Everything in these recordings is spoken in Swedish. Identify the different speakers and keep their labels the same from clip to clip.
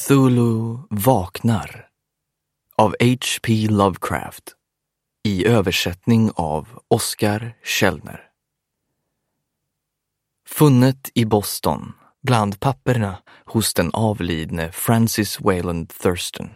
Speaker 1: Cthulhu vaknar av H.P. Lovecraft i översättning av Oskar Källner. Funnet i Boston bland papperna hos den avlidne Francis Wayland Thurston.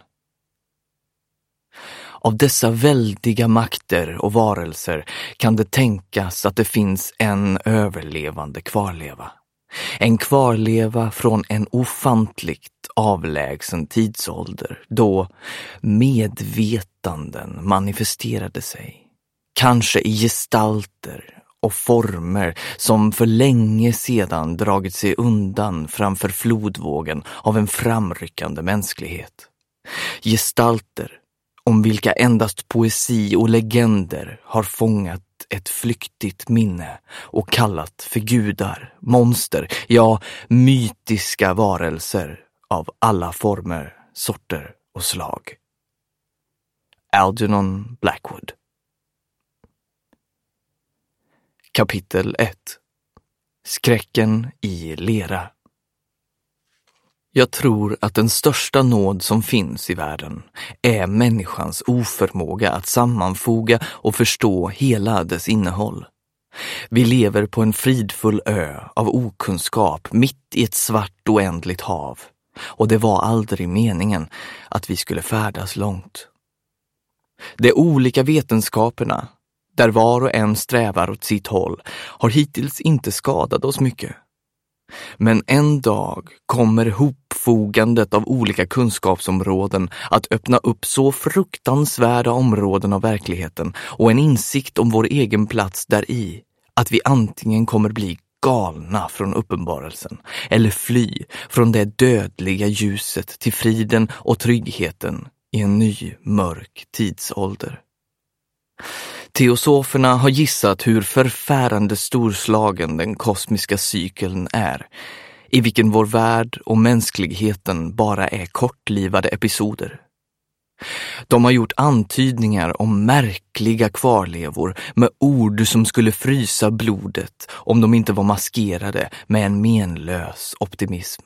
Speaker 1: Av dessa väldiga makter och varelser kan det tänkas att det finns en överlevande kvarleva. En kvarleva från en ofantligt avlägsen tidsålder då medvetanden manifesterade sig. Kanske i gestalter och former som för länge sedan dragit sig undan framför flodvågen av en framryckande mänsklighet. Gestalter om vilka endast poesi och legender har fångat ett flyktigt minne och kallat för gudar, monster, ja, mytiska varelser av alla former, sorter och slag. Algernon Blackwood. Kapitel 1. Skräcken i lera. Jag tror att den största nåd som finns i världen är människans oförmåga att sammanfoga och förstå hela dess innehåll. Vi lever på en fridfull ö av okunskap mitt i ett svart oändligt hav, och det var aldrig meningen att vi skulle färdas långt. De olika vetenskaperna, där var och en strävar åt sitt håll, har hittills inte skadat oss mycket. Men en dag kommer hopfogandet av olika kunskapsområden att öppna upp så fruktansvärda områden av verkligheten och en insikt om vår egen plats däri att vi antingen kommer bli galna från uppenbarelsen eller fly från det dödliga ljuset till friden och tryggheten i en ny mörk tidsålder. Teosoferna har gissat hur förfärande storslagen den kosmiska cykeln är, i vilken vår värld och mänskligheten bara är kortlivade episoder. De har gjort antydningar om märkliga kvarlevor med ord som skulle frysa blodet om de inte var maskerade med en menlös optimism.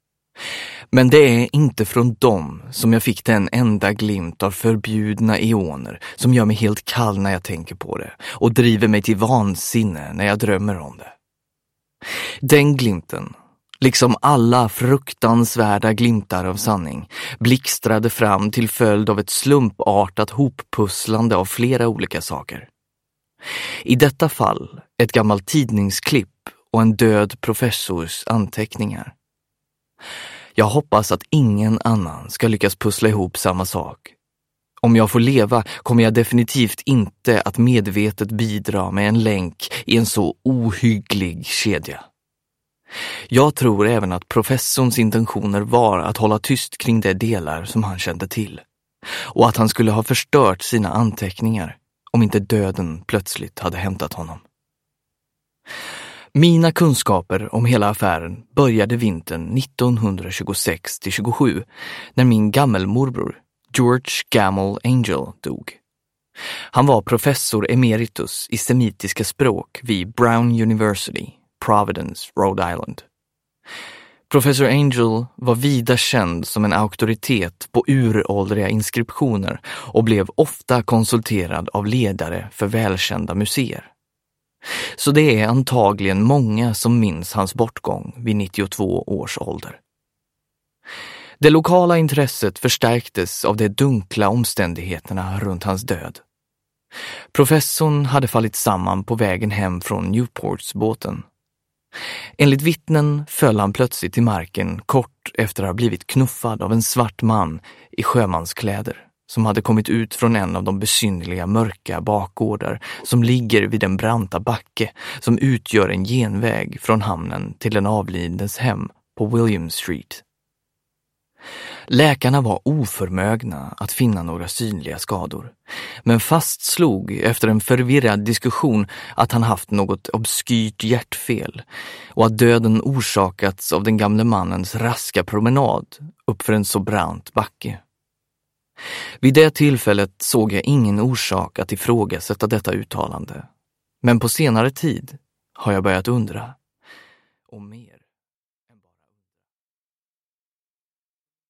Speaker 1: Men det är inte från dem som jag fick den enda glimt av förbjudna eoner som gör mig helt kall när jag tänker på det och driver mig till vansinne när jag drömmer om det. Den glimten, liksom alla fruktansvärda glimtar av sanning, blixtrade fram till följd av ett slumpartat hoppusslande av flera olika saker. I detta fall ett gammalt tidningsklipp och en död professors anteckningar. Jag hoppas att ingen annan ska lyckas pussla ihop samma sak. Om jag får leva kommer jag definitivt inte att medvetet bidra med en länk i en så ohygglig kedja. Jag tror även att professorns intentioner var att hålla tyst kring de delar som han kände till. Och att han skulle ha förstört sina anteckningar om inte döden plötsligt hade hämtat honom. Mina kunskaper om hela affären började vintern 1926-27 när min gammelmorbror George Gammel Angel dog. Han var professor emeritus i semitiska språk vid Brown University, Providence, Rhode Island. Professor Angel var vida känd som en auktoritet på uråldriga inskriptioner och blev ofta konsulterad av ledare för välkända museer. Så det är antagligen många som minns hans bortgång vid 92 års ålder. Det lokala intresset förstärktes av de dunkla omständigheterna runt hans död. Professorn hade fallit samman på vägen hem från Newportsbåten. Enligt vittnen föll han plötsligt till marken kort efter att ha blivit knuffad av en svart man i sjömanskläder som hade kommit ut från en av de besynnerliga mörka bakgårdar som ligger vid den branta backe som utgör en genväg från hamnen till den avlidnes hem på William Street. Läkarna var oförmögna att finna några synliga skador, men fastslog efter en förvirrad diskussion att han haft något obskyrt hjärtfel och att döden orsakats av den gamle mannens raska promenad uppför en så brant backe. Vid det tillfället såg jag ingen orsak att ifrågasätta detta uttalande, men på senare tid har jag börjat undra om mer.